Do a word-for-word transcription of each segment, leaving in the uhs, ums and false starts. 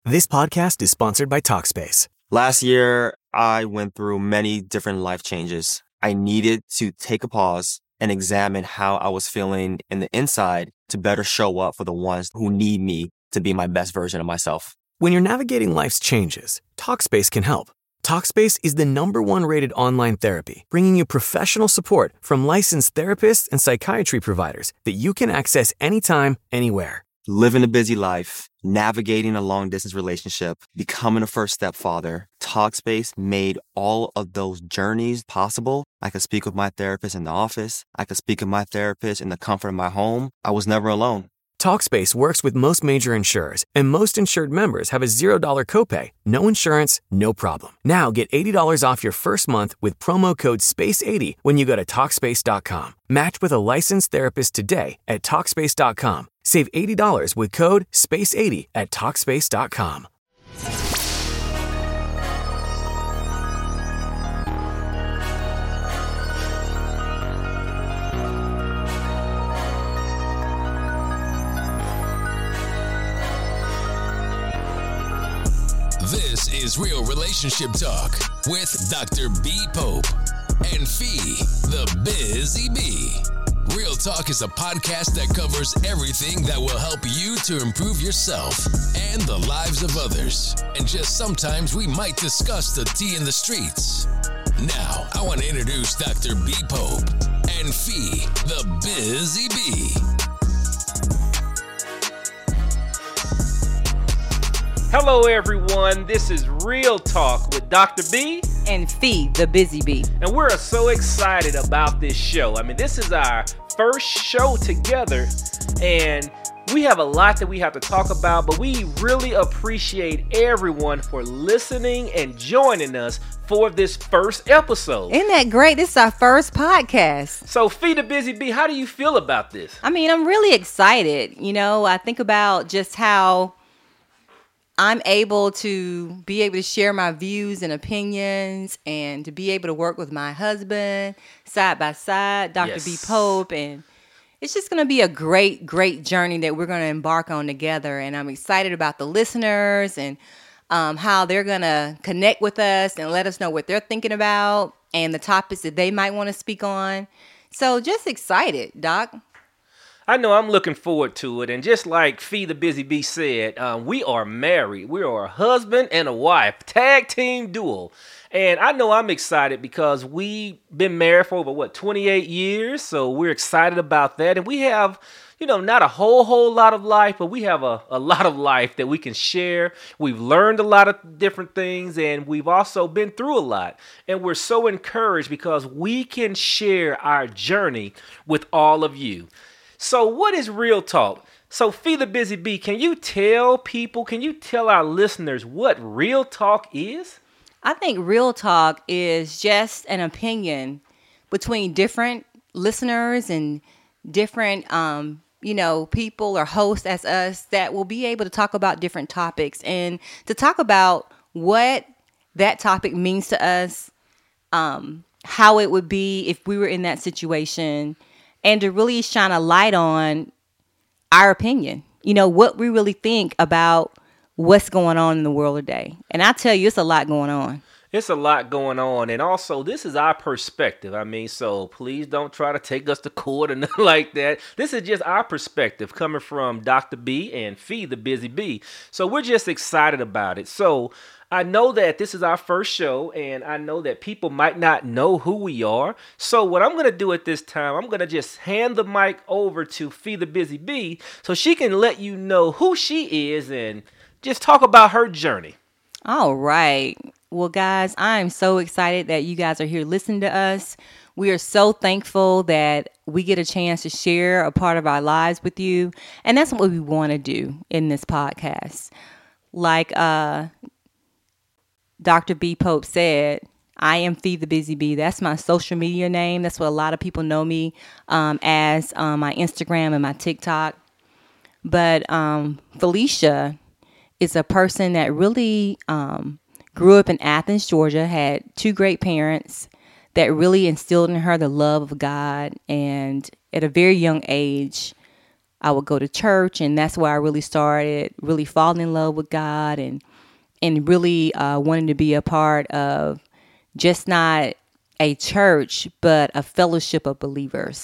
This podcast is sponsored by Talkspace. Last year, I went through many different life changes. I needed to take a pause and examine how I was feeling in the inside to better show up for the ones who need me to be my best version of myself. When you're navigating life's changes, Talkspace can help. Talkspace is the number one rated online therapy, bringing you professional support from licensed therapists and psychiatry providers that you can access anytime, anywhere. Living a busy life, navigating a long-distance relationship, becoming a first-step father, Talkspace made all of those journeys possible. I could speak with my therapist in the office. I could speak with my therapist in the comfort of my home. I was never alone. Talkspace works with most major insurers, and most insured members have a zero dollars copay. No insurance, no problem. Now get eighty dollars off your first month with promo code space eighty when you go to Talkspace dot com. Match with a licensed therapist today at Talkspace dot com. Save eighty dollars with code space eighty at Talkspace dot com. This is Real Relationship Talk with Doctor B. Pope and Fee, the Busy Bee. Real Talk is a podcast that covers everything that will help you to improve yourself and the lives of others. And just sometimes we might discuss the tea in the streets. Now, I want to introduce Doctor B. Pope and Fee, the Busy Bee. Hello, everyone. This is Real Talk with Doctor B and Fee, the Busy Bee. And we're so excited about this show. I mean, this is our first show together, and we have a lot that we have to talk about, but we really appreciate everyone for listening and joining us for this first episode. Isn't that great? This is our first podcast. So, Fee, the Busy Bee, how do you feel about this? I mean, I'm really excited. You know, I think about just how I'm able to be able to share my views and opinions and to be able to work with my husband side by side, Doctor Yes. B. Pope. And it's just going to be a great, great journey that we're going to embark on together. And I'm excited about the listeners and um, how they're going to connect with us and let us know what they're thinking about and the topics that they might want to speak on. So just excited, Doc. I know I'm looking forward to it. And just like Fee the Busy Bee said, um, we are married. We are a husband and a wife, tag team duo. And I know I'm excited because we've been married for over, what, twenty-eight years. So we're excited about that. And we have, you know, not a whole, whole lot of life, but we have a, a lot of life that we can share. We've learned a lot of different things, and we've also been through a lot. And we're so encouraged because we can share our journey with all of you. So what is Real Talk? So Fee the Busy Bee, can you tell people, can you tell our listeners what Real Talk is? I think Real Talk is just an opinion between different listeners and different, um, you know, people or hosts as us that will be able to talk about different topics and to talk about what that topic means to us, um, how it would be if we were in that situation, and to really shine a light on our opinion, you know, what we really think about what's going on in the world today. And I tell you, it's a lot going on. It's a lot going on. And also, this is our perspective. I mean, so please don't try to take us to court or nothing like that. This is just our perspective coming from Doctor B and Fee the Busy Bee. So we're just excited about it. So I know that this is our first show, and I know that people might not know who we are. So what I'm going to do at this time, I'm going to just hand the mic over to Fee the Busy Bee so she can let you know who she is and just talk about her journey. All right. Well, guys, I'm so excited that you guys are here listening to us. We are so thankful that we get a chance to share a part of our lives with you. And that's what we want to do in this podcast. Like uh, Doctor B. Pope said, I am Fee the Busy Bee. That's my social media name. That's what a lot of people know me um, as um, my Instagram and my TikTok. But um, Felicia is a person that really um, grew up in Athens, Georgia, had two great parents that really instilled in her the love of God. And at a very young age, I would go to church, and that's where I really started really falling in love with God and and really uh, wanting to be a part of just not a church, but a fellowship of believers.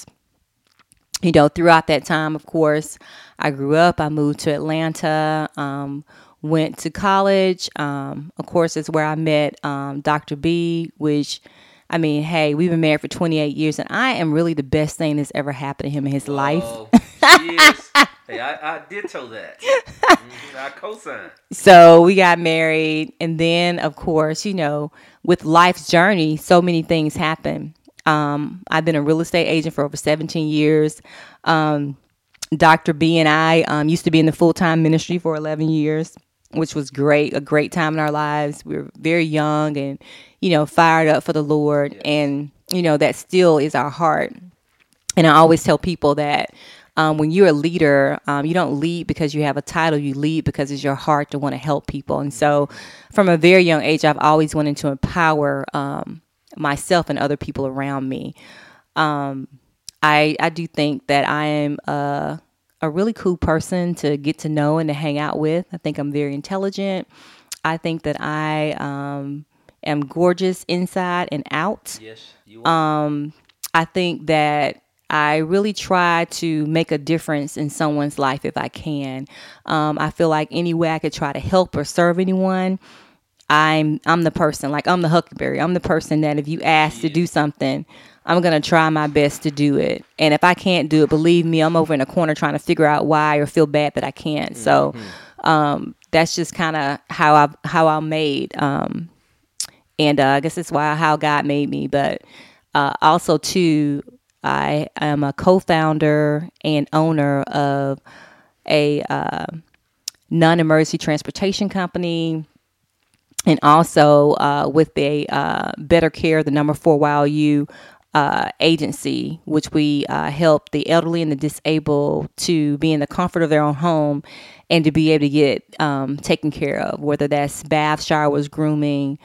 You know, throughout that time, of course, I grew up, I moved to Atlanta, um, went to college. Um, of course, it's where I met um, Doctor B, which, I mean, hey, we've been married for twenty-eight years, and I am really the best thing that's ever happened to him in his Whoa, life. She is. Hey, I, I ditto that. Mm-hmm, I co-sign. So we got married, and then, of course, you know, with life's journey, so many things happen. Um, I've been a real estate agent for over seventeen years. Um, Doctor B and I um, used to be in the full-time ministry for eleven years, which was great, a great time in our lives. We were very young and, you know, fired up for the Lord. Yes. And, you know, that still is our heart. And I always tell people that um, when you're a leader, um, you don't lead because you have a title. You lead because it's your heart to want to help people. And so from a very young age, I've always wanted to empower um myself and other people around me. Um, I I do think that I am a, a really cool person to get to know and to hang out with. I think I'm very intelligent. I think that I um, am gorgeous inside and out. Yes, you are. Um, I think that I really try to make a difference in someone's life if I can. Um, I feel like any way I could try to help or serve anyone, I'm I'm the person, like I'm the Huckleberry. I'm the person that if you ask to do something, I'm going to try my best to do it. And if I can't do it, believe me, I'm over in a corner trying to figure out why or feel bad that I can't. Mm-hmm. So um, that's just kind of how I how I'm made. Um, and uh, I guess that's why how God made me. But uh, also, too, I am a co-founder and owner of a uh, non-emergency transportation company. And also uh, with the uh, Better Care, the number four Y O U uh, agency, which we uh, help the elderly and the disabled to be in the comfort of their own home and to be able to get um, taken care of, whether that's baths, showers, grooming,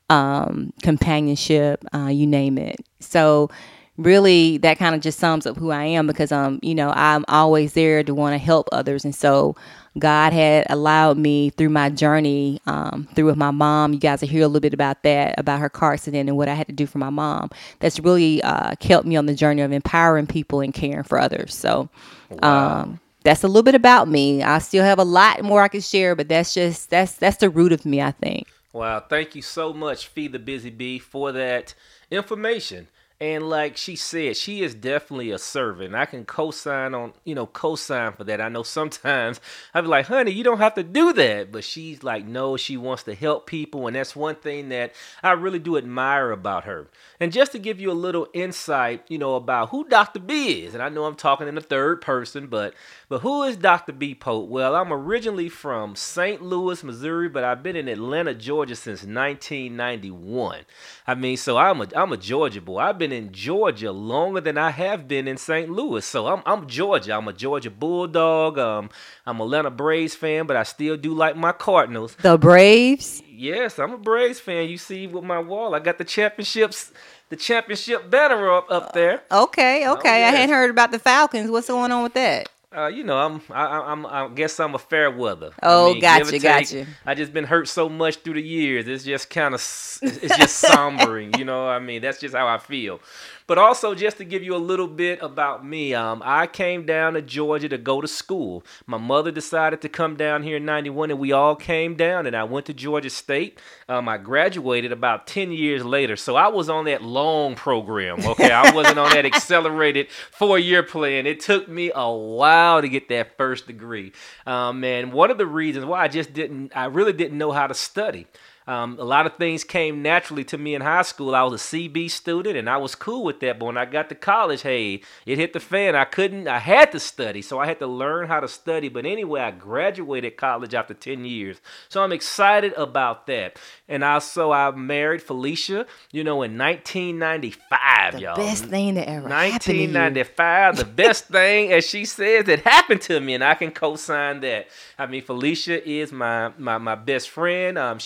um, companionship, uh, you name it. So really that kind of just sums up who I am because, um, you know, I'm always there to want to help others. And so God had allowed me through my journey, um, through with my mom. You guys will hear a little bit about that, about her car accident and what I had to do for my mom. That's really uh, kept me on the journey of empowering people and caring for others. So Wow. um, that's a little bit about me. I still have a lot more I could share, but that's just that's that's the root of me, I think. Wow. Thank you so much, Fee the Busy Bee, for that information. And like she said, she is definitely a servant. I can co-sign on, you know, co-sign for that. I know sometimes I'd be like, honey, you don't have to do that. But she's like, no, she wants to help people. And that's one thing that I really do admire about her. And just to give you a little insight, you know, about who Doctor B is. And I know I'm talking in the third person, but but who is Doctor B Pope? Well, I'm originally from Saint Louis, Missouri, but I've been in Atlanta, Georgia since nineteen ninety-one. I mean, so I'm a I'm a Georgia boy. I've been in Georgia longer than I have been in Saint Louis. So I'm I'm Georgia. I'm a Georgia Bulldog. Um, I'm a Atlanta Braves fan, but I still do like my Cardinals. The Braves? Yes, I'm a Braves fan. You see with my wall, I got the championships, the championship banner up up there. Okay, okay. Oh, yes. I hadn't heard about the Falcons. What's going on with that? Uh, you know, I'm, I, I'm, I guess I'm a fair weather. Oh, I mean, gotcha, give or take, gotcha. I just been hurt so much through the years. It's just kind of, it's just sombering. You know, I mean, that's just how I feel. But also, just to give you a little bit about me, um, I came down to Georgia to go to school. My mother decided to come down here in ninety-one, and we all came down, and I went to Georgia State. Um, I graduated about ten years later, so I was on that long program, okay? I wasn't on that accelerated four-year plan. It took me a while to get that first degree. Um, and one of the reasons why I just didn't, I really didn't know how to study. Um, a lot of things came naturally to me in high school. I was a C B student, and I was cool with that. But when I got to college, hey, it hit the fan. I couldn't, I had to study, so I had to learn how to study. But anyway, I graduated college after ten years. So I'm excited about that. And also, I married Felicia, you know, in nineteen ninety-five, The y'all. best thing that ever happened nineteen ninety-five, to you. the best thing, as she says, that happened to me, and I can co-sign that. I mean, Felicia is my my, my best friend. Um, she's my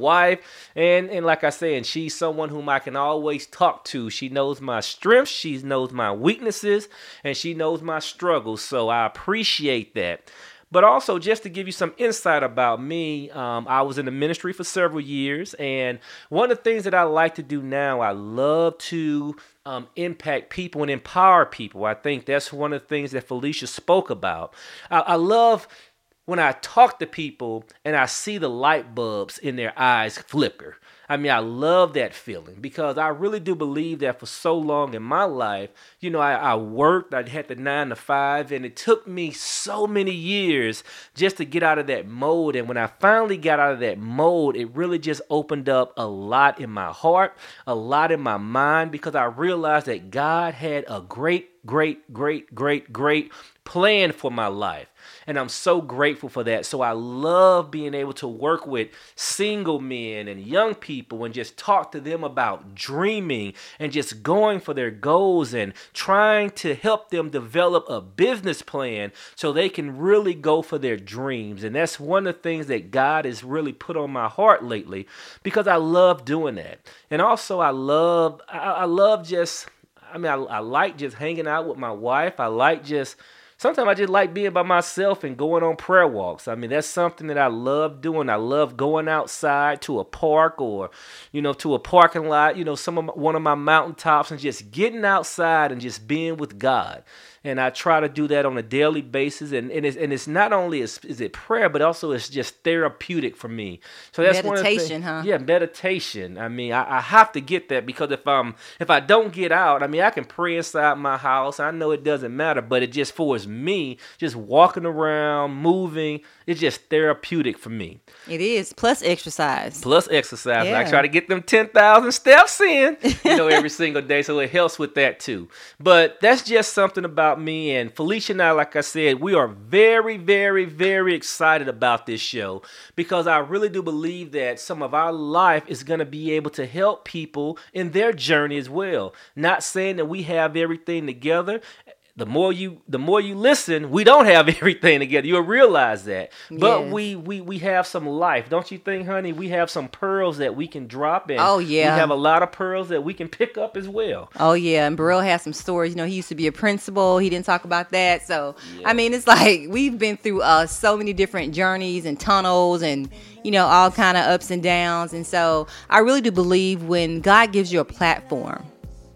wife. And, and like I said, she's someone whom I can always talk to. She knows my strengths. She knows my weaknesses. And she knows my struggles. So I appreciate that. But also, just to give you some insight about me, um, I was in the ministry for several years. And one of the things that I like to do now, I love to um, impact people and empower people. I think that's one of the things that Felicia spoke about. I, I love when I talk to people and I see the light bulbs in their eyes flicker. I mean, I love that feeling because I really do believe that for so long in my life, you know, I, I worked, I had the nine to five, and it took me so many years just to get out of that mode. And when I finally got out of that mode, it really just opened up a lot in my heart, a lot in my mind, because I realized that God had a great, great, great, great, great plan for my life. And I'm so grateful for that. So I love being able to work with single men and young people and just talk to them about dreaming and just going for their goals and trying to help them develop a business plan so they can really go for their dreams. And that's one of the things that God has really put on my heart lately because I love doing that. And also I love, I, I love just, I mean, I, I like just hanging out with my wife. I like just Sometimes I just like being by myself and going on prayer walks. I mean, that's something that I love doing. I love going outside to a park or, you know, to a parking lot, you know, some of my, one of my mountaintops and just getting outside and just being with God. And I try to do that on a daily basis. And, and, it's, and it's not only is, is it prayer, but also it's just therapeutic for me. So that's meditation, one of the things, huh? Yeah, meditation. I mean, I, I have to get that because if I'm if I don't get out, I mean, I can pray inside my house. I know it doesn't matter, but it just forces me, just walking around, moving, it's just therapeutic for me. It is. Plus exercise. Plus exercise. Yeah. I try to get them ten thousand steps in, you know, every single day. So it helps with that too. But that's just something about me. And Felicia and I, like I said, we are very, very, very excited about this show because I really do believe that some of our life is going to be able to help people in their journey as well. Not saying that we have everything together. The more you the more you listen, we don't have everything together. You'll realize that. But Yes. we, we we have some life. Don't you think, honey? We have some pearls that we can drop in. Oh, yeah. We have a lot of pearls that we can pick up as well. Oh, yeah. And Burrell has some stories. You know, he used to be a principal. He didn't talk about that. So, yeah. I mean, it's like we've been through uh, so many different journeys and tunnels and, you know, all kind of ups and downs. And so I really do believe when God gives you a platform,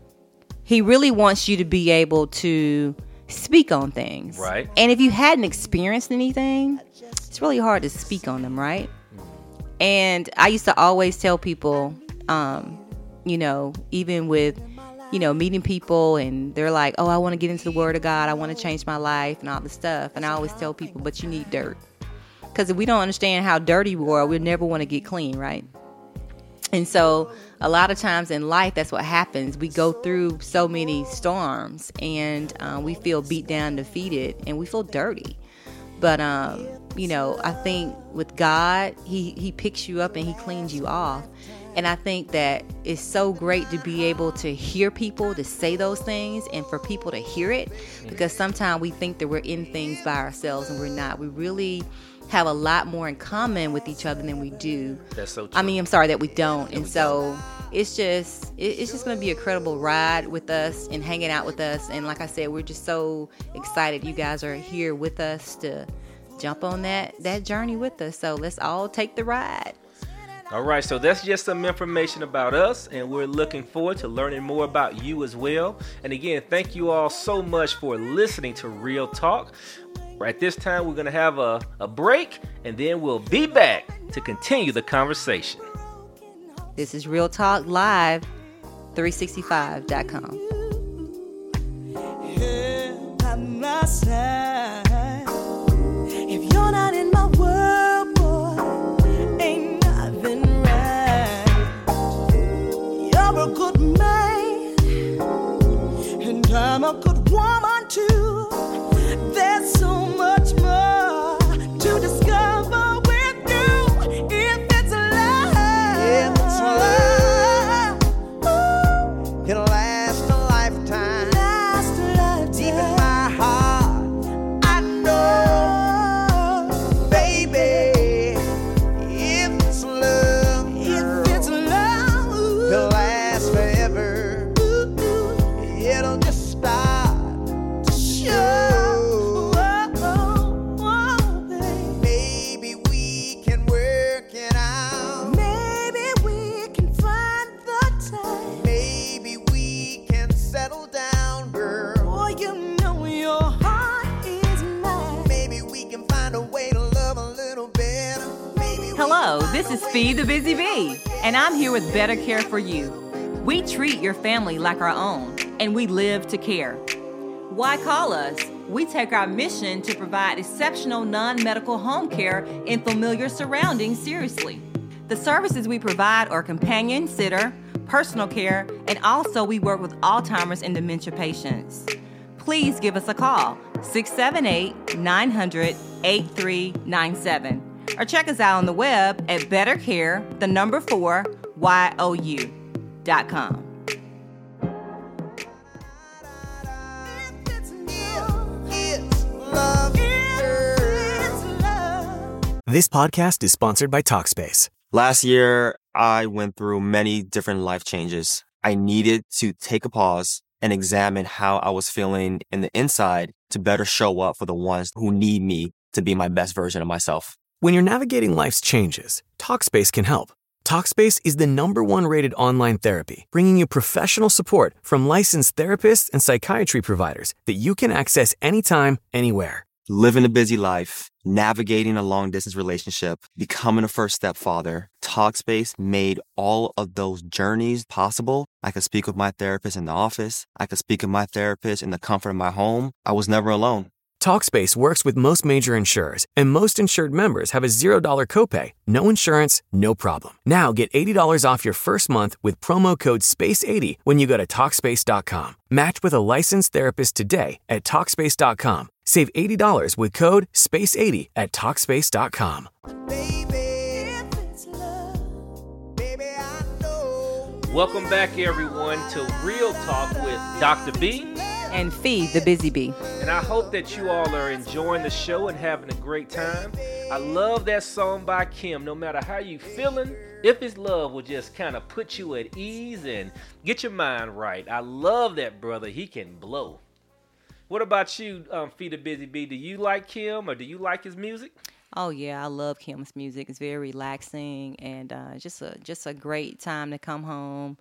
He really wants you to be able to speak on things. Right. And if you hadn't experienced anything, it's really hard to speak on them, right? And I used to always tell people, um, you know, even with, you know, meeting people and they're like, oh, I want to get into the Word of God. I want to change my life and all this stuff. And I always tell people, but you need dirt. Because if we don't understand how dirty we are, we'll never want to get clean, right? And so a lot of times in life, that's what happens. We go through so many storms and uh, we feel beat down, defeated, and we feel dirty. But, um, you know, I think with God, he, he picks you up and he cleans you off. And I think that it's so great to be able to hear people to say those things and for people to hear it, because sometimes we think that we're in things by ourselves and we're not. We really have a lot more in common with each other than we do. That's so true. I mean, I'm sorry that we don't. And so it's just, it's just going to be a credible ride with us and hanging out with us. And like I said, we're just so excited you guys are here with us to jump on that, that journey with us. So let's all take the ride. All right, so that's just some information about us, and we're looking forward to learning more about you as well. And again, thank you all so much for listening to Real Talk. Right this time, we're going to have a, a break, and then we'll be back to continue the conversation. This is Real Talk Live, three sixty-five dot com. If you're not in my world, boy, ain't nothing right. You're a good man, and I'm a good woman too. There's so much more to discover with you. If it's love, if it's love, ooh, it'll last a Hello, this is Fee the Busy Bee, and I'm here with Better Care for You. We treat your family like our own, and we live to care. Why call us? We take our mission to provide exceptional non-medical home care in familiar surroundings seriously. The services we provide are companion, sitter, personal care, and also we work with Alzheimer's and dementia patients. Please give us a call, six seven eight, nine hundred, eight three nine seven, or check us out on the web at bettercare, the number four, Y O U dot com. This podcast is sponsored by Talkspace. Last year, I went through many different life changes. I needed to take a pause and examine how I was feeling in the inside to better show up for the ones who need me to be my best version of myself. When you're navigating life's changes, Talkspace can help. Talkspace is the number one rated online therapy, bringing you professional support from licensed therapists and psychiatry providers that you can access anytime, anywhere. Living a busy life, navigating a long-distance relationship, becoming a first-step father, Talkspace made all of those journeys possible. I could speak with my therapist in the office. I could speak with my therapist in the comfort of my home. I was never alone. Talkspace works with most major insurers, and most insured members have a zero dollar copay. No insurance, no problem. Now get eighty dollars off your first month with promo code space eighty when you go to Talkspace dot com. Match with a licensed therapist today at Talkspace dot com. Save eighty dollars with code space eighty at Talkspace dot com. Welcome back, everyone, to Real Talk with Doctor B And Fee the Busy Bee. And I hope that you all are enjoying the show and having a great time. I love that song by Kim. No matter how you feeling, if it's love will just kind of put you at ease and get your mind right. I love that brother. He can blow. What about you, um, Fee the Busy Bee? Do you like Kim or do you like his music? Oh yeah, I love Kim's music. It's very relaxing and uh, just a just a great time to come home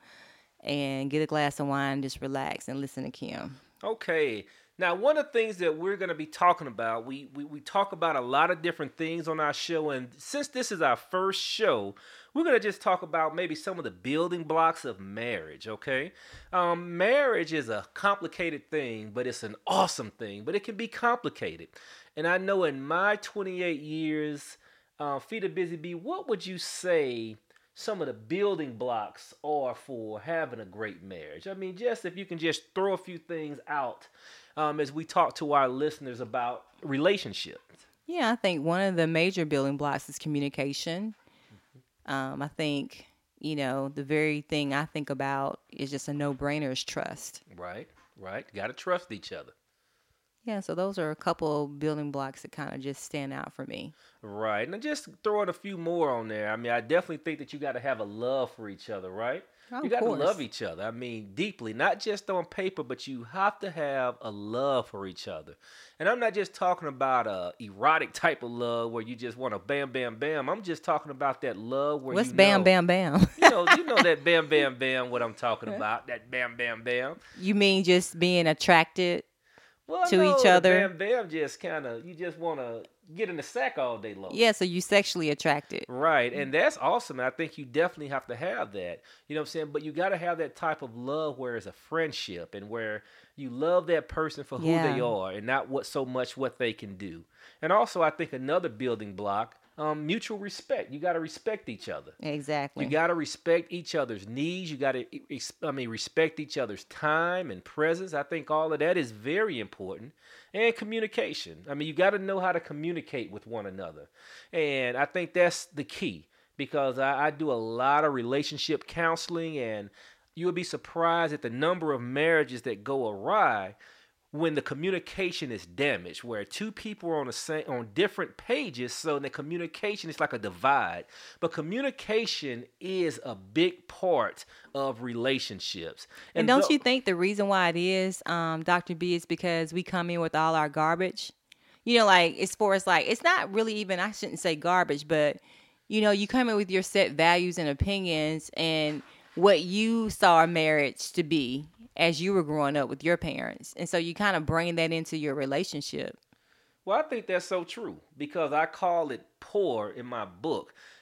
and get a glass of wine, just relax and listen to Kim. Okay. Now, one of the things that we're going to be talking about, we, we we talk about a lot of different things on our show, and since this is our first show, we're going to just talk about maybe some of the building blocks of marriage, okay? Um, marriage is a complicated thing, but it's an awesome thing, but it can be complicated. And I know in my twenty-eight years, uh, Fee the Busy Bee, what would you say some of the building blocks are for having a great marriage? I mean, just if you can just throw a few things out um, as we talk to our listeners about relationships. Yeah, I think one of the major building blocks is communication. Mm-hmm. Um, I think, you know, the very thing I think about is just a no-brainer is trust. Right, right. Got to trust each other. Yeah, so those are a couple building blocks that kind of just stand out for me. Right. And just throwing a few more on there. I mean, I definitely think that you got to have a love for each other, right? Oh, you got to course. love each other. I mean, deeply, not just on paper, but you have to have a love for each other. And I'm not just talking about a erotic type of love where you just want to bam, bam, bam. I'm just talking about that love where What's you bam, know, bam, bam? you know, you know that bam, bam, bam, what I'm talking about, that bam, bam, bam. You mean just being attracted Well, to no, each the other? Bam bam just kind of, you just want to get in the sack all day long. Yeah, so you sexually attracted. Right, and that's awesome. I think you definitely have to have that. You know what I'm saying? But you got to have that type of love where it's a friendship and where you love that person for who Yeah. they are and not what so much what they can do. And also, I think another building block, um, mutual respect. You got to respect each other. Exactly. You got to respect each other's needs. You got to, I mean, respect each other's time and presence. I think all of that is very important. And communication. I mean, you got to know how to communicate with one another. And I think that's the key because I, I do a lot of relationship counseling, and you'll be surprised at the number of marriages that go awry when the communication is damaged, where two people are on the same on different pages, so the communication is like a divide. But communication is a big part of relationships. And, and don't th- you think the reason why it is, um, Doctor B, is because we come in with all our garbage? You know, like as far as like, it's not really even, I shouldn't say garbage, but you know, you come in with your set values and opinions and what you saw a marriage to be as you were growing up with your parents. And so you kind of bring that into your relationship. Well, I think that's so true because I call it pour in my book.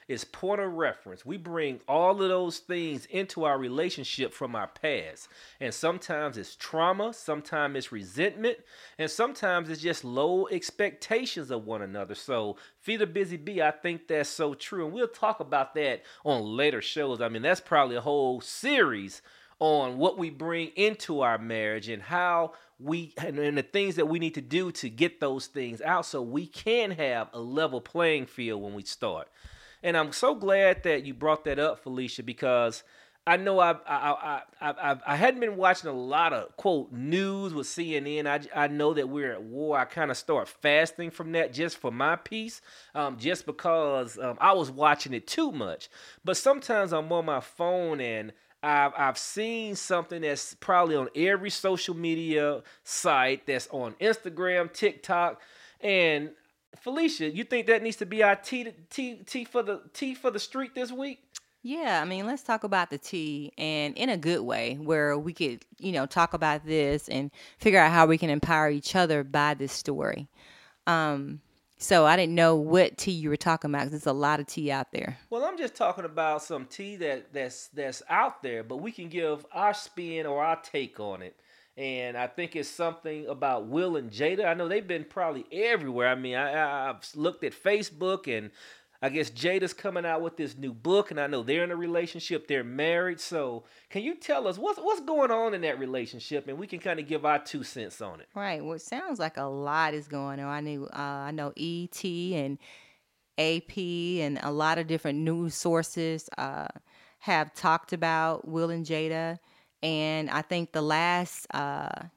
is point of reference. We bring all of those things into our relationship from our past. And sometimes it's trauma, sometimes it's resentment, and sometimes it's just low expectations of one another. So, Feed the Busy Bee, I think that's so true. And we'll talk about that on later shows. I mean, that's probably a whole series on what we bring into our marriage and how we and, and the things that we need to do to get those things out so we can have a level playing field when we start. And I'm so glad that you brought that up, Felicia, because I know I I I I, I hadn't been watching a lot of quote news with C N N. I, I know that we're at war. I kind of start fasting from that just for my peace, um, just because um, I was watching it too much. But sometimes I'm on my phone and I've I've seen something that's probably on every social media site, that's on Instagram, TikTok, and Felicia, you think that needs to be our tea, tea, tea for the tea for the street this week? Yeah, I mean, let's talk about the tea, and in a good way, where we could, you know, talk about this and figure out how we can empower each other by this story. Um, so I didn't know what tea you were talking about, because there's a lot of tea out there. Well, I'm just talking about some tea that that's that's out there, but we can give our spin or our take on it. And I think it's something about Will and Jada. I know they've been probably everywhere. I mean, I, I've looked at Facebook, and I guess Jada's coming out with this new book, and I know they're in a relationship. They're married. So can you tell us what's what's going on in that relationship, and we can kind of give our two cents on it? Right. Well, it sounds like a lot is going on. I knew, uh, I know E T and A P and a lot of different news sources uh, have talked about Will and Jada. And I think the last uh,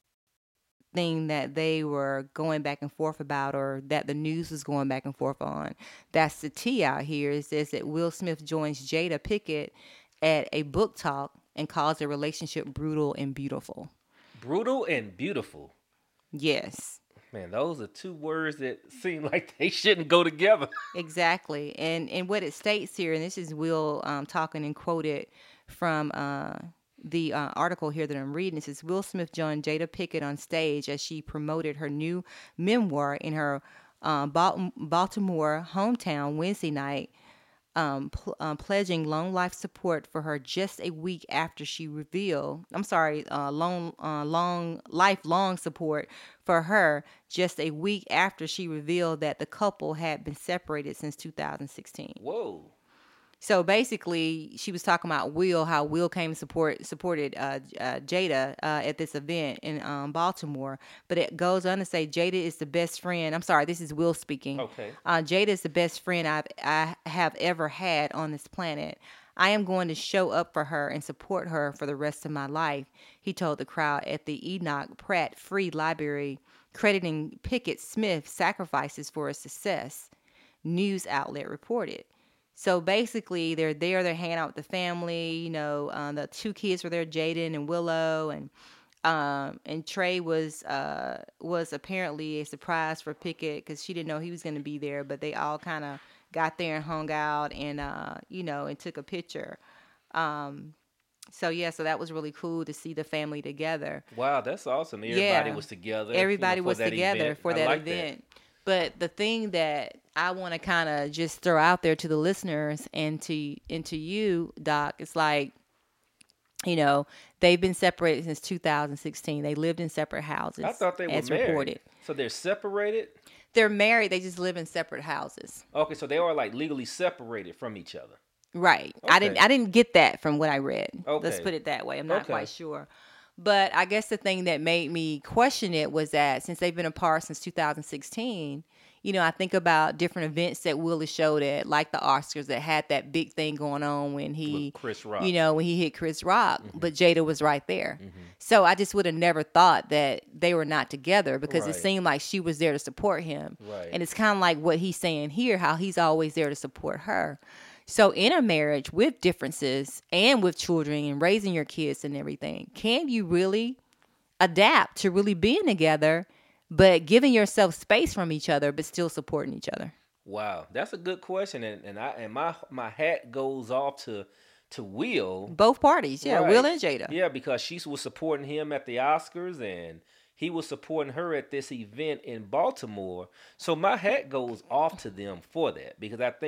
thing that they were going back and forth about, or that the news was going back and forth on, that's the tea out here. It says that Will Smith joins Jada Pinkett at a book talk and calls their relationship brutal and beautiful. Brutal and beautiful. Yes. Man, those are two words that seem like they shouldn't go together. Exactly. And and what it states here, and this is Will um, talking and quoted from uh, the uh, article here that I'm reading. It says, Will Smith joined Jada Pinkett on stage as she promoted her new memoir in her uh, Baltimore hometown Wednesday night, um, pl- uh, pledging long life support for her just a week after she revealed, I'm sorry, uh, long, uh, long, lifelong support for her just a week after she revealed that the couple had been separated since two thousand sixteen. Whoa. So basically, she was talking about Will, how Will came and support supported uh, uh, Jada uh, at this event in um, Baltimore. But it goes on to say Jada is the best friend. I'm sorry, this is Will speaking. Okay. Uh, Jada is the best friend I've I have ever had on this planet. I am going to show up for her and support her for the rest of my life, he told the crowd at the Enoch Pratt Free Library, crediting Pinkett Smith's sacrifices for his success, news outlet reported. So basically, they're there, they're hanging out with the family. You know, um, the two kids were there, Jaden and Willow, and um, and Trey was uh, was apparently a surprise for Pinkett because she didn't know he was going to be there. But they all kind of got there and hung out, and uh, you know, and took a picture. Um, so yeah, so that was really cool to see the family together. Wow, that's awesome. Everybody yeah. was together. Everybody you know, was together event. for I that like event. That. But the thing that I want to kind of just throw out there to the listeners and to and to you, Doc, it's like, you know, they've been separated since two thousand sixteen. They lived in separate houses. I thought they were as married. Reported. So they're separated? They're married. They just live in separate houses. Okay, so they are like legally separated from each other. Right. Okay. I didn't. I didn't get that from what I read. Okay. Let's put it that way. I'm not Okay. quite sure. But I guess the thing that made me question it was that since they've been apart since two thousand sixteen, you know, I think about different events that Willie showed at, like the Oscars, that had that big thing going on when he, With Chris Rock. you know, when he hit Chris Rock, Mm-hmm. but Jada was right there. Mm-hmm. So I just would have never thought that they were not together because Right. it seemed like she was there to support him. Right. And it's kind of like what he's saying here, how he's always there to support her. So in a marriage with differences and with children and raising your kids and everything, can you really adapt to really being together, but giving yourself space from each other, but still supporting each other? Wow, that's a good question, and and I and my my hat goes off to to Will. Both parties, yeah, Right. Will and Jada. Yeah, because she was supporting him at the Oscars, and he was supporting her at this event in Baltimore. So my hat goes off to them for that, because I think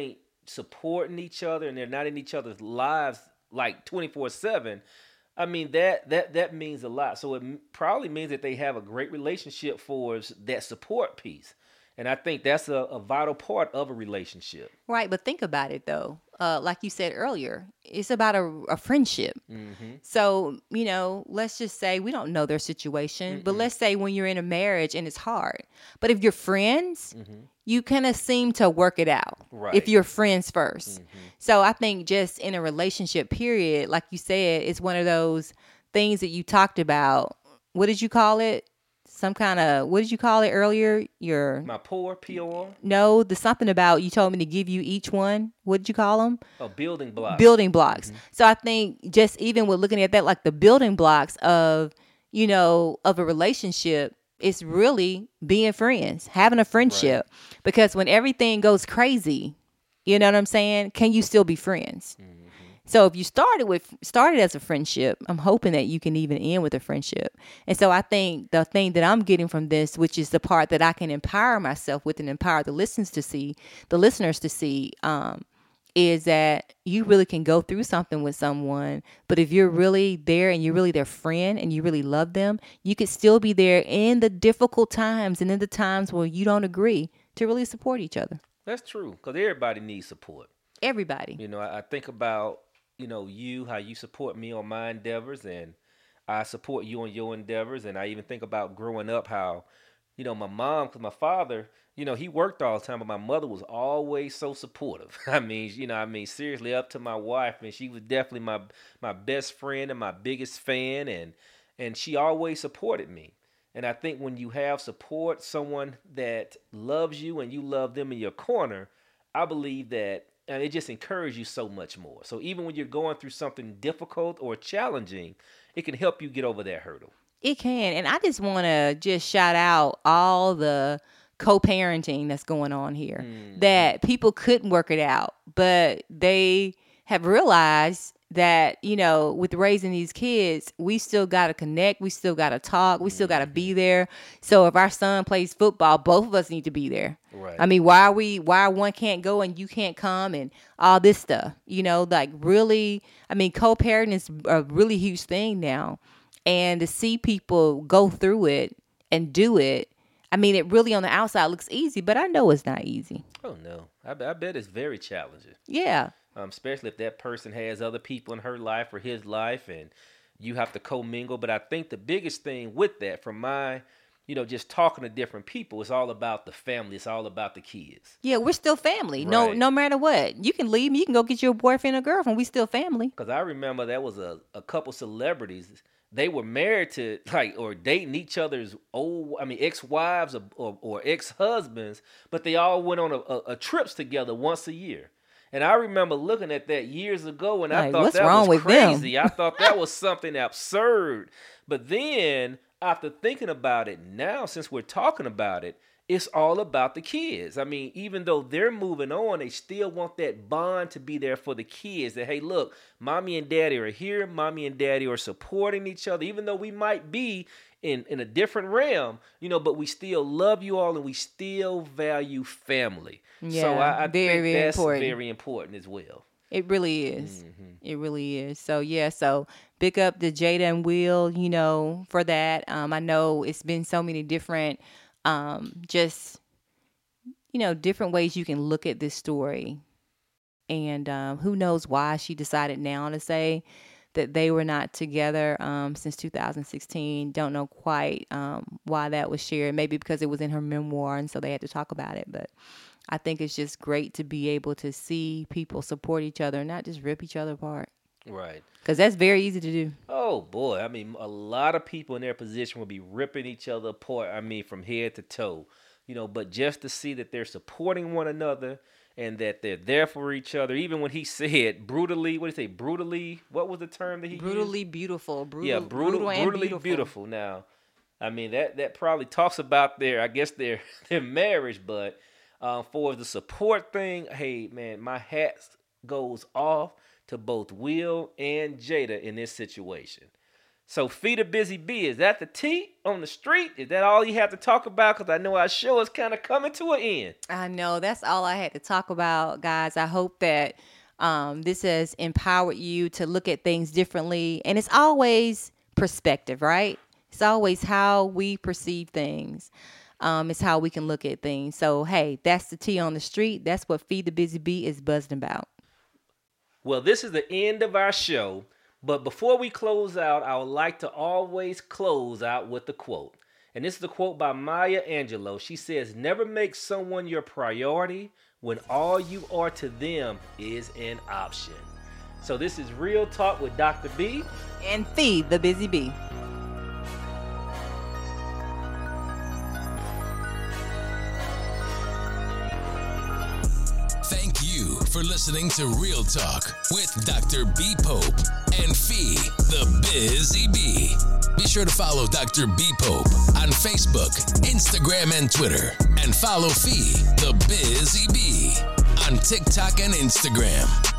supporting each other and they're not in each other's lives like twenty-four seven, I mean, that that that means a lot. So it m- probably means that they have a great relationship for s- that support piece. And I think that's a, a vital part of a relationship. Right, but think about it though. Uh, like you said earlier, it's about a, a friendship. Mm-hmm. So, you know, let's just say we don't know their situation, Mm-mm. but let's say when you're in a marriage and it's hard. But if you're friends, mm-hmm. you kind of seem to work it out. Right. If you're friends first. Mm-hmm. So I think just in a relationship period, like you said, it's one of those things that you talked about. What did you call it? Some kind of, what did you call it earlier? Your My poor, P O R? No, there's something about, you told me to give you each one. What did you call them? Oh, building blocks. Building blocks. Mm-hmm. So I think just even with looking at that, like the building blocks of, you know, of a relationship, it's really being friends, having a friendship. Right. Because when everything goes crazy, you know what I'm saying? Can you still be friends? Mm-hmm. So if you started with started as a friendship, I'm hoping that you can even end with a friendship. And so I think the thing that I'm getting from this, which is the part that I can empower myself with and empower the listeners to see, the listeners to see, um, is that you really can go through something with someone, but if you're really there and you're really their friend and you really love them, you could still be there in the difficult times and in the times where you don't agree to really support each other. That's true, because everybody needs support. Everybody. You know, I, I think about, you know, you, how you support me on my endeavors, and I support you on your endeavors. And I even think about growing up, how, you know, my mom, because my father, you know, he worked all the time, but my mother was always so supportive. I mean, you know, I mean, seriously, up to my wife, and she was definitely my my best friend and my biggest fan, and and she always supported me. And I think when you have support, someone that loves you and you love them in your corner, I believe that, and it just encourages you so much more. So even when you're going through something difficult or challenging, it can help you get over that hurdle. It can. And I just want to just shout out all the co-parenting that's going on here, mm-hmm. that people couldn't work it out, but they have realized that, you know, with raising these kids, we still got to connect. We still got to talk. We still got to be there. So if our son plays football, both of us need to be there. Right. I mean, why are we, why one can't go and you can't come and all this stuff, you know, like really, I mean, co-parenting is a really huge thing now. And to see people go through it and do it, I mean, it really on the outside looks easy, but I know it's not easy. Oh, no. I, I bet it's very challenging. Yeah. Um, especially if that person has other people in her life or his life and you have to commingle. But I think the biggest thing with that, from my, you know, just talking to different people, it's all about the family. It's all about the kids. Yeah, we're still family. Right. No, no matter what. You can leave me. You can go get your boyfriend or girlfriend. We still family. Because I remember there was a, a couple celebrities. They were married to, like, or dating each other's old, I mean, ex-wives or, or, or ex-husbands, but they all went on a, a, a trips together once a year. And I remember looking at that years ago, and like, I thought what's that wrong was with crazy. them? I thought that was something absurd. But then, after thinking about it now, since we're talking about it, it's all about the kids. I mean, even though they're moving on, they still want that bond to be there for the kids. That, hey, look, mommy and daddy are here. Mommy and daddy are supporting each other, even though we might be in, in a different realm, you know, but we still love you all and we still value family. Yeah, so I, I very, think very that's important. very important as well. It really is. Mm-hmm. It really is. So, yeah, so big up to Jada and Will, you know, for that. Um, I know it's been so many different, um, just, you know, different ways you can look at this story. And um, who knows why she decided now to say that they were not together um, since two thousand sixteen. Don't know quite um, why that was shared. Maybe because it was in her memoir, and so they had to talk about it. But I think it's just great to be able to see people support each other and not just rip each other apart. Right. Because that's very easy to do. Oh, boy. I mean, a lot of people in their position will be ripping each other apart, I mean, from head to toe. You know, but just to see that they're supporting one another and that they're there for each other, even when he said brutally, what did he say, brutally, what was the term that he brutally used? beautiful. Brutal, yeah, brutal, brutal and brutally beautiful. beautiful. Now, I mean, that, that probably talks about their, I guess, their, their marriage, but um, for the support thing, hey, man, my hat goes off to both Will and Jada in this situation. So Fee the Busy Bee, is that the T on the street? Is that all you have to talk about? Because I know our show is kind of coming to an end. I know. That's all I had to talk about, guys. I hope that um, this has empowered you to look at things differently. And it's always perspective, right? It's always how we perceive things. Um, it's how we can look at things. So, hey, that's the T on the street. That's what Feed the Busy Bee is buzzing about. Well, this is the end of our show. But before we close out, I would like to always close out with a quote. And this is a quote by Maya Angelou. She says, never make someone your priority when all you are to them is an option. So this is Real Talk with Doctor B. And Feed the Busy Bee. Thank you for listening to Real Talk with Doctor B. Pope and Fee the Busy Bee. Be sure to follow Doctor B. Pope on Facebook, Instagram, and Twitter. And follow Fee the Busy Bee on TikTok and Instagram.